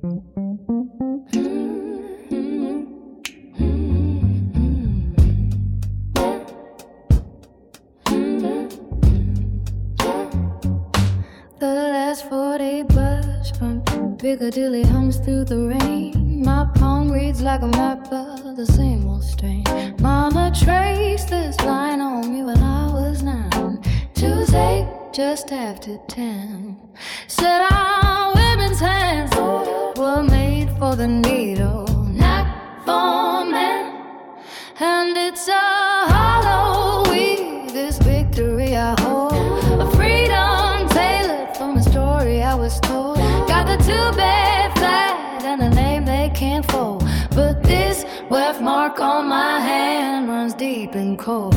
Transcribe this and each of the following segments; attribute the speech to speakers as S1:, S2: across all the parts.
S1: The last 40 bus from Piccadilly hums through the rain. My palm reads like a map of the same old strain. Mama traced this line on me when I was 9. Tuesday, just after 10. Said our women's hands were made for the needle, not for men. And it's a hollow weed, this victory I hold. A freedom tailored from a story I was told. Got the 2-bed flat and a name they can't fold. But this weft mark on my hand runs deep and cold.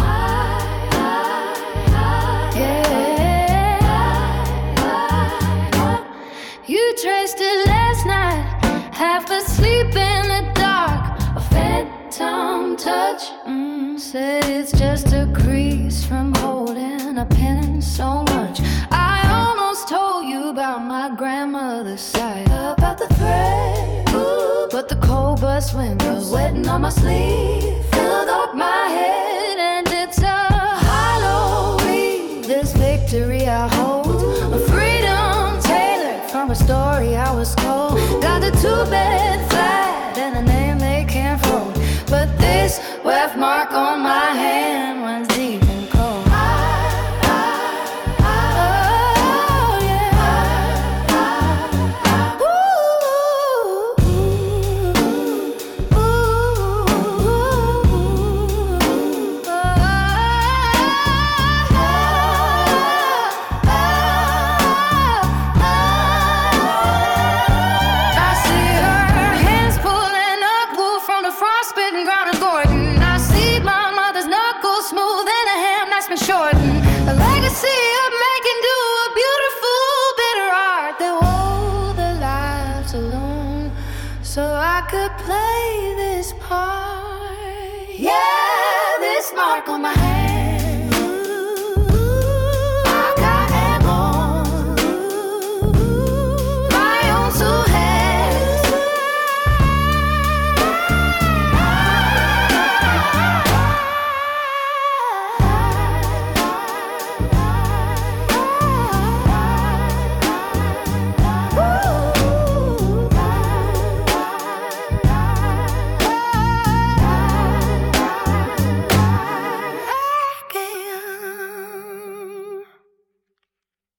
S1: You traced it last night, half asleep in the dark. A phantom touch, said it's just a crease from holding a pen so much. I almost told you about my grandmother's side, about the thread, but the cold bus wind was wetting on my sleeve, filled up my head, and it's a hollow reed, this victory I hold. A freedom tailored from a story I was told. Got the 2-bed flat and a name they can't fold. But this weft mark on my hand runs deep and cold. A legacy of making do a beautiful bitter art that wove the lives alone, so I could play this part. Yeah, this mark on my head.